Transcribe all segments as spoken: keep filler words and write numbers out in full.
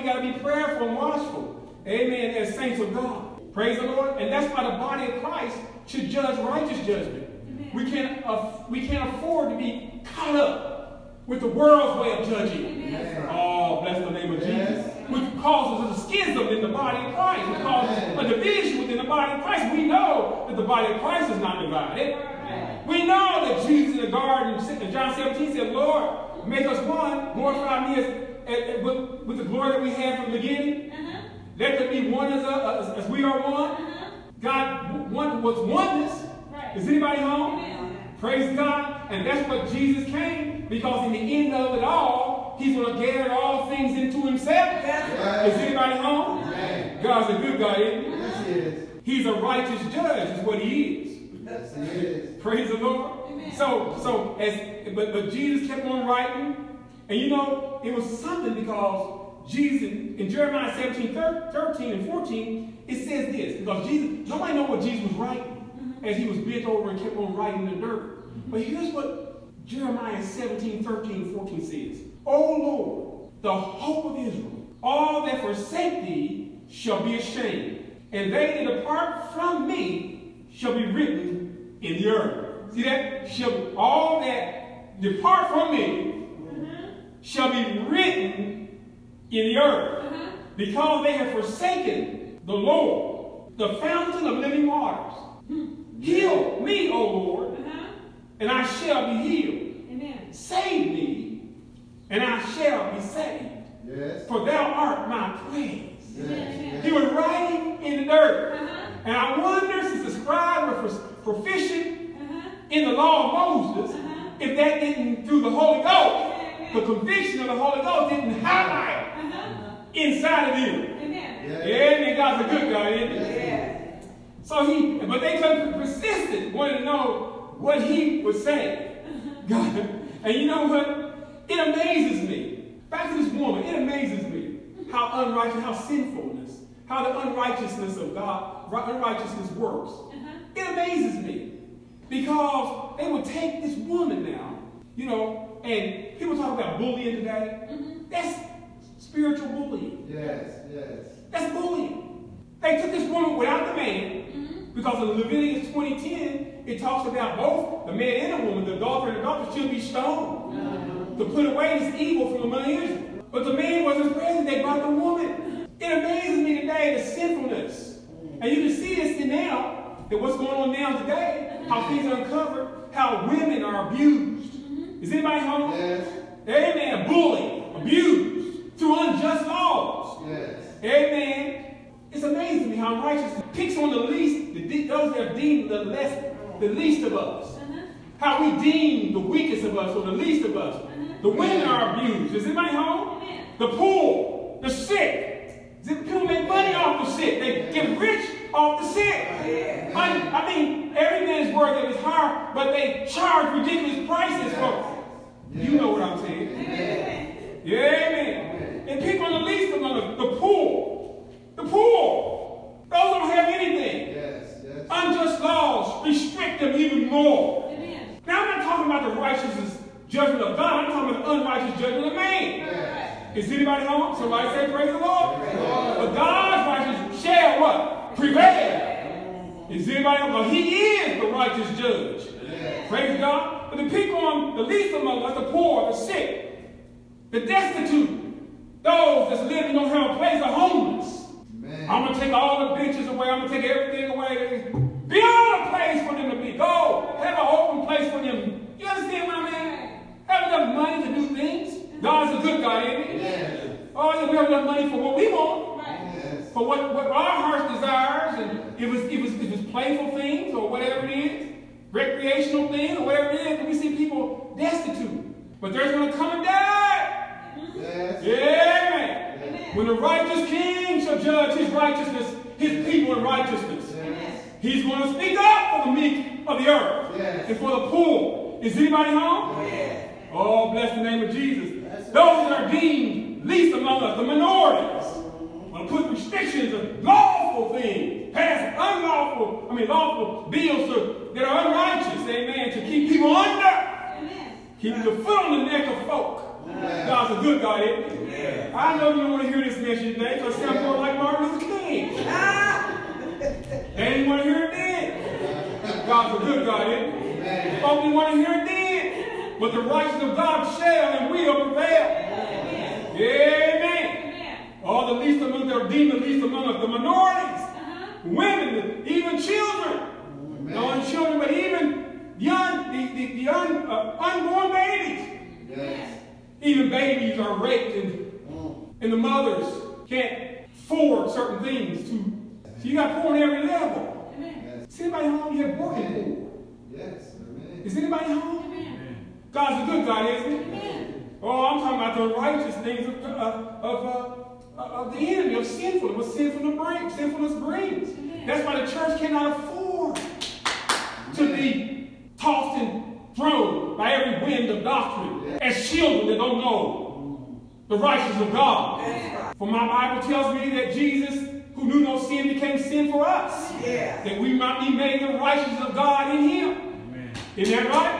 got to be prayerful and watchful. Amen. As saints of God. Praise the Lord. And that's why the body of Christ should judge righteous judgment. Amen. We can't, uh, we can't afford to be caught up with the world's way of judging. Amen. Oh, bless the name of yes. Jesus. Which causes a schism in the body of Christ. Which causes a division within the body of Christ. We know that the body of Christ is not divided. Amen. We know that Jesus in the garden, in John seventeen, said, Lord, make us one. Glorify me as, as, with, with the glory that we had from the beginning. Uh-huh. Let there be one as, a, as, as we are one. Uh-huh. God one was oneness. Right. Is anybody home? Amen. Praise God. And that's what Jesus came. Because in the end of it all, he's going to gather all things into himself. Right. Is anybody home? Amen. God's a good God, isn't he? Yes, he is. He's a righteous judge, is what he is. Yes, he is. Praise the Lord. Amen. So, so as but, but Jesus kept on writing. And you know, it was something because Jesus, in Jeremiah seventeen, thirteen, and fourteen, it says this. Because Jesus, nobody knows what Jesus was writing mm-hmm. as he was bent over and kept on writing in the dirt. Mm-hmm. But here's what Jeremiah seventeen, thirteen, and fourteen says. O Lord, the hope of Israel, all that forsake thee shall be ashamed, and they that depart from me shall be written in the earth. See that? Shall, all that depart from me uh-huh. shall be written in the earth, uh-huh. because they have forsaken the Lord, the fountain of living waters. Hmm. Heal me, O Lord, uh-huh. and I shall be healed. Amen. Save me, and I shall be saved. Yes. For thou art my praise. Yes. He was writing in the dirt. Uh-huh. And I wonder, since the scribes were proficient uh-huh. in the law of Moses, uh-huh. if that didn't, through the Holy Ghost, uh-huh. the conviction of the Holy Ghost didn't highlight uh-huh. inside of you. Amen. Yeah, yeah, God's a good God, isn't he? Yeah. So he, but they persisted, wanted to know what he was saying. God. And you know what? It amazes me. Back to this woman, it amazes me how unrighteous, how sinfulness, how the unrighteousness of God, unrighteousness works. Uh-huh. It amazes me because they would take this woman now, you know, and people talk about bullying today. Mm-hmm. That's spiritual bullying. Yes, yes. That's bullying. They took this woman without the man, mm-hmm. because in Leviticus twenty ten, it talks about both the man and the woman, the adulterer and the adulteress should be stoned. Uh-huh. To put away this evil from among Israel. But the man wasn't present. They brought the woman. It amazes me today, the sinfulness. And you can see this now, that what's going on now today, how things are uncovered, how women are abused. Is anybody home? Yes. Amen. Bullied, abused, through unjust laws. Yes. Amen. It's amazing to me how unrighteous picks on the least, the, those that are deemed the less, the least of us. How we deem the weakest of us or the least of us. The women are abused. Is anybody home? The poor, the sick. People make money off the sick. They get rich off the sick. I, I mean, every man's worth of his heart, but they charge ridiculous prices for. You know what I'm saying? Yeah, amen. And people on the least among us, the poor, the poor, those don't have anything. Yes, yes. Unjust laws restrict them even more. Amen. Now I'm not talking about the righteousness judgment of God. I'm talking about the unrighteous judgment of man. Yes. Is anybody home? Somebody say praise the Lord. Praise Lord. But God's righteousness shall what? Prevail. Is anybody home? Well, he is the righteous judge. Yes. Praise God. But the people on the least among us, the poor, the sick, the destitute, those that's living don't have a place, the homeless. Amen. I'm going to take all the benches away. I'm going to take everything away. Build a place for them to be. Go. Have an open place for them. You understand what I mean? Have enough money to do things. God's a good God, isn't he? Yes. Oh, yeah, we have enough money for what we want. Right. Yes. For what, what our heart desires. And if it's, if, it's, if it's playful things or whatever it is, recreational things or whatever it is, we see people destitute. But there's going to come a day. Yes. Yeah, man. Yes. When the righteous king shall judge his righteousness, his people in righteousness. Yes. He's going to speak up for the meek of the earth. Yes. And for the poor. Is anybody home? Yes. Oh, bless the name of Jesus. Those that are deemed least among us, the minorities, will put restrictions of lawful things, pass unlawful, I mean lawful bills to, that are unrighteous, amen, to keep people under. Amen. Keep the foot on the neck of folk. Amen. God's a good God, isn't he? Amen. I know you don't want to hear this message. today, so it sounds more like Martin Luther King. They didn't want to hear it then. God's a good God, isn't he? Folks didn't want to hear it then. But the righteousness of God shall and will prevail. Amen. Amen. All the least among the redeemed, the least among us, the minorities, uh-huh. women, even children. Amen. Not only children, but even young, the, the, the un, uh, unborn babies. Yes. Even babies are raped, and, mm. and the mothers can't afford certain things. To, so you got poor on every level. Amen. Is anybody home? You have working poor. Yes. Amen. Is anybody home? Amen. God's a good God, isn't he? Amen. Oh, I'm talking about the righteous things of, uh, of, uh, of the enemy, of sinfulness, what sinfulness brings. Sinfulness brings. Amen. That's why the church cannot afford Amen. To be tossed and thrown by every wind of doctrine, yeah. as children that don't know the righteousness of God. Yeah. For my Bible tells me that Jesus, who knew no sin, became sin for us, yeah. that we might be made the righteousness of God in him. Amen. Isn't that right?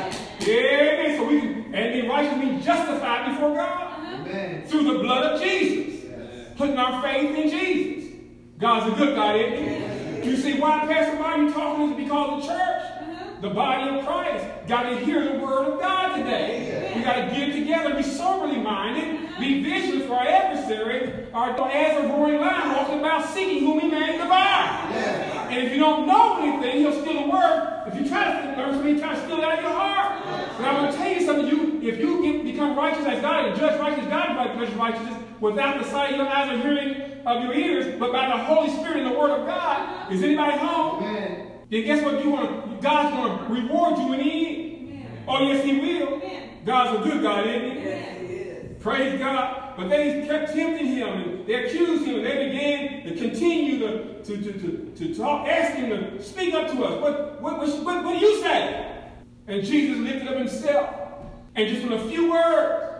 Yeah. Amen. So we can, and be righteous means justified before God. Amen. Through the blood of Jesus. Yes. Putting our faith in Jesus. God's a good God, isn't he? Yes. You see why, Pastor Martin, you talking is because the church, the body of Christ, got to hear the word of God today. Amen. We got to get together, be soberly minded, be vigilant for our adversary, our as a roaring lion walking about seeking whom he may devour. Yeah. And if you don't know anything, he'll steal the word. If you try to learn something, he tries to steal it out of your heart. Yeah. But I'm going to tell you something. You, if you get, become righteous as God and judge righteous as God judges righteousness, without the sight of your eyes or hearing of your ears, but by the Holy Spirit and the word of God, is anybody home? Amen. Then guess what? You want? God's going to reward you in the end. Amen. Oh, yes, he will. Amen. God's a good God, isn't he? Yes, he is. Praise God. But they kept tempting him, and they accused him, and they began to continue to, to, to, to, to talk, ask him to speak up to us. What, what, what, what, what do you say? And Jesus lifted up himself, and just in a few words,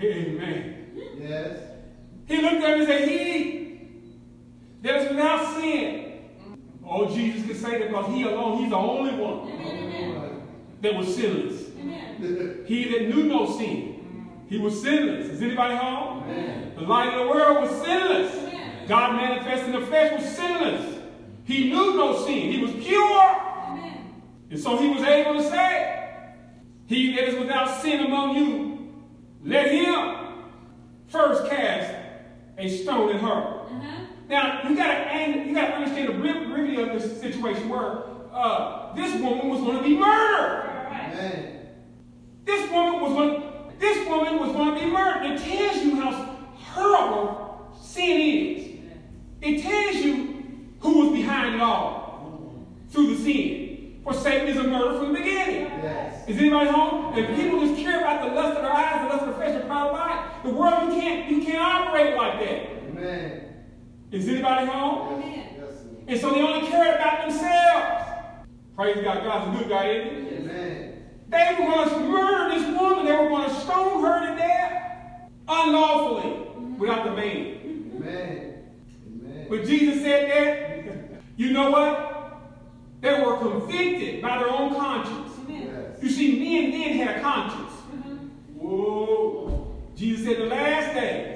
amen. Yes. He looked at him and said, he that is without sin. Oh, Jesus could say that because he alone, he's the only one Amen. That was sinless. Amen. He that knew no sin, he was sinless. Is anybody home? Amen. The light of the world was sinless. Amen. God manifested in the flesh was sinless. He knew no sin. He was pure. Amen. And so he was able to say, he that is without sin among you, let him first cast a stone at her. Uh-huh. Now, you gotta you gotta understand the brevity of this situation where uh, this woman was going to be murdered. Right. This woman was going this woman was going to be murdered. It tells you how horrible sin is. It tells you who was behind it all through the sin. For Satan is a murderer from the beginning. Yes. Is anybody home? And people just care about the lust of their eyes, the lust of their flesh, the pride of life. The world, you can't you can't operate like that. Amen. Is anybody home? Amen. Yes. And so they only cared about themselves. Praise God. God's a good God, isn't he? Amen. They were going to murder this woman. They were going to stone her to death unlawfully mm-hmm. without the man. Amen. Amen. But Jesus said that, you know what? They were convicted by their own conscience. Yes. You see, men then had a conscience. Mm-hmm. Whoa. Jesus said the last days.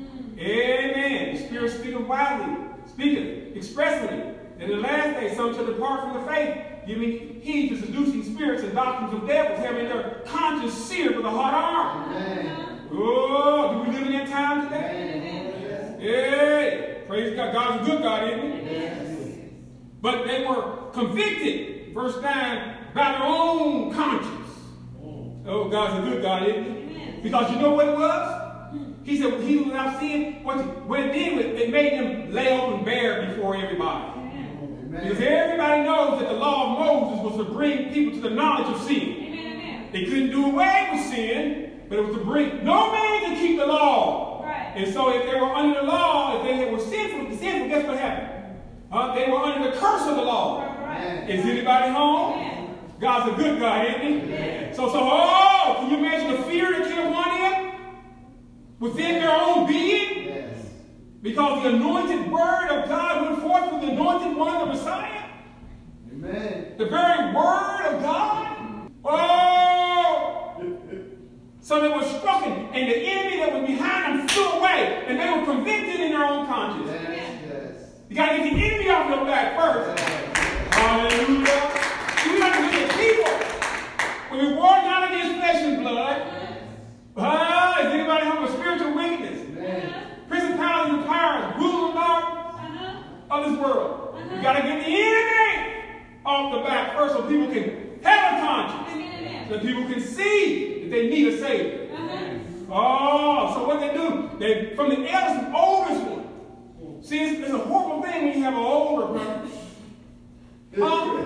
Amen. The Spirit speaking widely, speaking expressly. In the last day, some shall depart from the faith, giving heed to seducing spirits and doctrines of devils, having their conscience seared with a hot iron. Amen. Oh, do we live in that time today? Amen. Hey, praise God. God's a good God, isn't he? Yes. But they were convicted, verse nine, by their own conscience. Oh, God's a good God, isn't he? Amen. Because you know what it was? He said, he without sin, what, what it did was it made them lay open bare before everybody. Amen. Because everybody knows that the law of Moses was to bring people to the knowledge of sin. Amen. They couldn't do away with sin, but it was to bring, no man can keep the law. Right. And so if they were under the law, if they were sinful, sinful guess what happened? Uh, they were under the curse of the law. Right. Is anybody home? Amen. God's a good God, isn't he? Amen. So, so, oh, can you imagine the fear that came upon him? Within their own being? Yes. Because the anointed word of God went forth from the anointed one, the Messiah. Amen. The very word of God. Oh! So they were struck, and the enemy that was behind them flew away. And they were convicted in their own conscience. Yes, yes. You got to get the enemy off your back first. Yes. Hallelujah. We have to look at people. When we war not against flesh and blood, ah, is anybody home with spiritual weakness? Amen. Principalities and powers, rule of darkness of this world. You got to get the enemy off the back first so people can have a conscience. So people can see that they need a Savior. Oh, so what they do, they from the eldest and oldest one. See, it's, it's a horrible thing when you have an older person. Huh?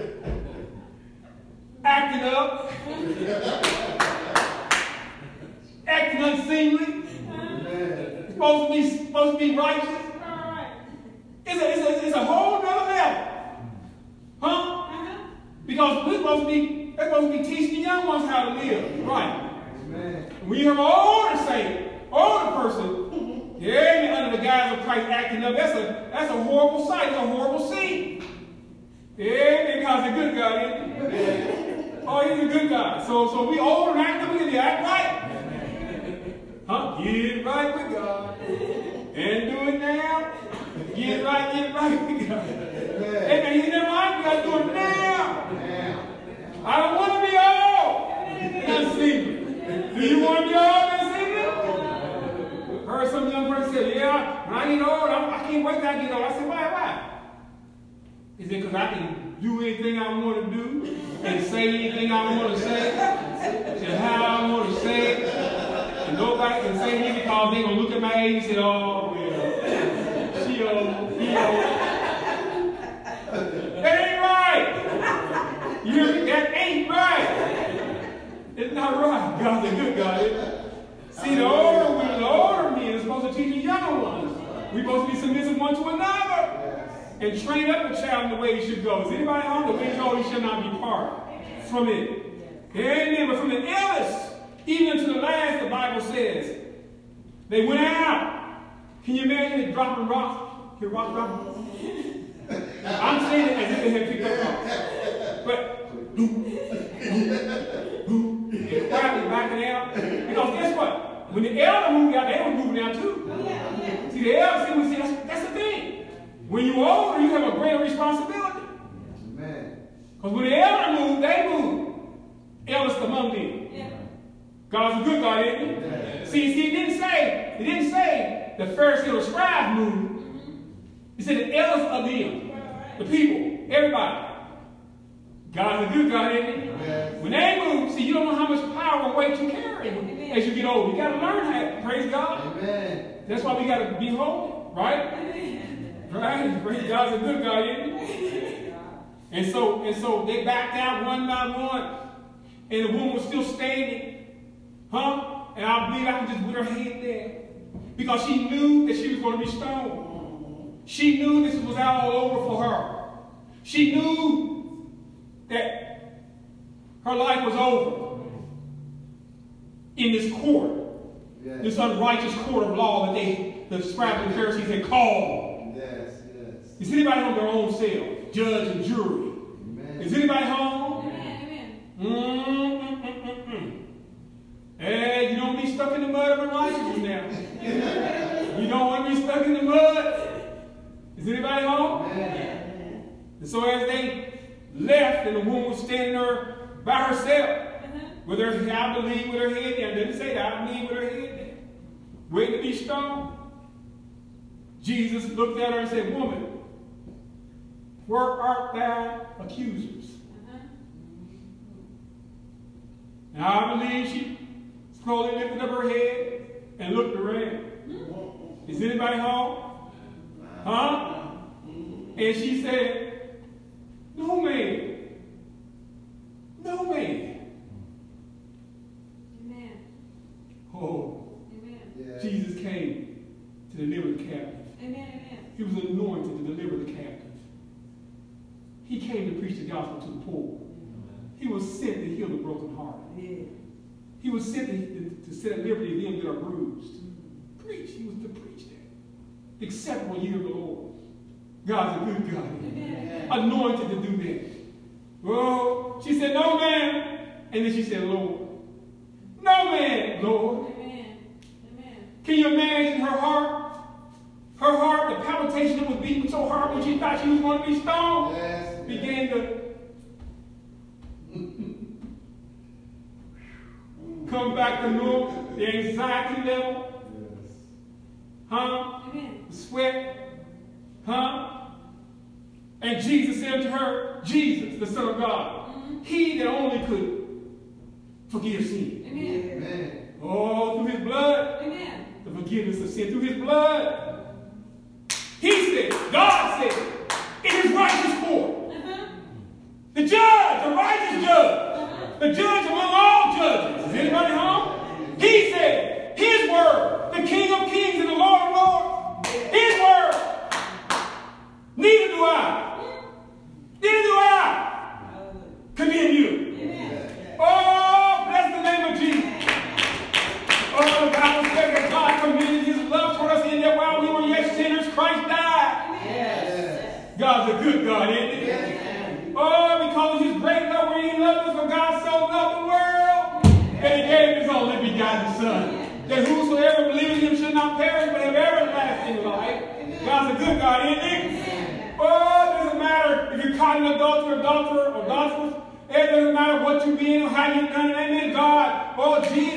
Acting up. Acting unseemly. Amen. Supposed to be supposed to be righteous. It's a, it's a, it's a whole nother level. Huh? Because we're supposed to be, they're supposed to be teaching the young ones how to live. Right. Amen. When you have an older saint, older person, yeah, under the guise of Christ acting up, that's a that's a horrible sight, it's a horrible scene. Yeah, because he's a good guy, isn't he? Oh, he's a good guy. So so we older and acting up, we can act right. Huh? Get right with God. And do it now. Get right, get right with God. Amen. You know what? We got to do it now. I don't want to be old. Unseemly. Do you want to be old unseemly? Heard some young person say, yeah, when I get old, I, I can't wait till I get old. I said, why, why? Is it because I can do anything I want to do and say anything I want to say and how I want to say it? And nobody can say anything because they're going to look at my age and say, oh, well, she old, he old. That ain't right. You hear me? That ain't right. It's not right. God's a good God, isn't it? See, the older women, the older men are supposed to teach the younger ones. We're supposed to be submissive one to another and train up a child in the way he should go. Is anybody home? The way he goes, he should not be part from it. Amen. But from the eldest, even to the last, the Bible says, they went out. Can you imagine it dropping rocks? Hear rock dropping? I'm saying it as if they had picked up rocks. But, boom, boom, and quietly backing out. Because guess what? When the elder moved out, they were moving out too. See, the elder, see, that's, that's the thing. When you're older, you have a greater responsibility. Because when the elder moved, they moved. Eldest among them. Yeah. God's a good God, isn't he? Yeah. See, see, he didn't say, he didn't say the Pharisee or the scribe moved. Mm-hmm. He said the elders of them, right. The people, everybody. God's a good God, isn't he? Yeah. When they move, see, you don't know how much power and weight you carry Amen. As you get older. You got to learn how. Praise God. Amen. That's why we got to be holy, right? Amen. Right? Praise God's a good God, isn't he? And so, and so they backed out one by one. And the woman was still standing. Huh? And I believe I could just put her head there. Because she knew that she was going to be stoned. She knew this was all over for her. She knew that her life was over. In this court. Yes. This unrighteous court of law that they, the scribes and Pharisees had called. Yes, yes. Is anybody on their own self? Judge and jury. Amen. Is anybody home? Amen. Mm-mm-mm-mm-mm. Hey, you don't be stuck in the mud of unrighteousness now. You don't want to be stuck in the mud. Is anybody home? Amen. And so as they left, and the woman was standing there by herself, uh-huh. with her, I believe, with her head down. Didn't say that. I believe with her head down, waiting to be stoned. Jesus looked at her and said, "Woman, where art thou accusers?" Uh-huh. And I believe she slowly lifted up her head and looked around. Mm-hmm. Is anybody home? Huh? Mm-hmm. And she said, "No man. No man." Amen. Oh. Amen. Yeah. Jesus came to deliver the captive. Amen. Amen. He was anointed to deliver the captive. He came to preach the gospel to the poor. He was sent to heal the brokenhearted. Yeah. He was sent to, to, to set at liberty them that are bruised. Mm-hmm. Preach. He was to preach that. Acceptable year of the Lord. God's a good God. Amen. Anointed to do that. Oh, she said, "No man." And then she said, "Lord." "No man, Lord." Amen. Amen. Can you imagine her heart? Her heart, the palpitation that was beating so hard when she thought she was going to be stoned, Yes. began to come back to normal. The anxiety level, huh? Amen. The sweat, huh? And Jesus said to her, Jesus, the Son of God, Mm-hmm. he that only could forgive sin. Amen. Amen. Oh, through his blood, Amen. the forgiveness of sin, through his blood. He said, God said, in his righteous court, Uh-huh. the judge, the righteous judge, Uh-huh. the judge among all judges. Is anybody home? He said, his word, the King of kings and the Lord of lords, his word. Neither do I. Neither do I condemn you. Amen. Oh, bless the name of Jesus. Oh, the Bible says that God commended his love toward us in that while we were yet sinners, Christ died. Yes. God's a good God, isn't he? Amen. Oh, because of his great love where he loved us, for God so loved the world that he gave his only begotten Son, that whosoever believes in him should not perish but have everlasting life. God's a good God, isn't he? Oh, it doesn't matter if you're caught in adultery, adulterer, or adulteress. It doesn't matter what you've been or how you've done it. Amen. God, oh, Jesus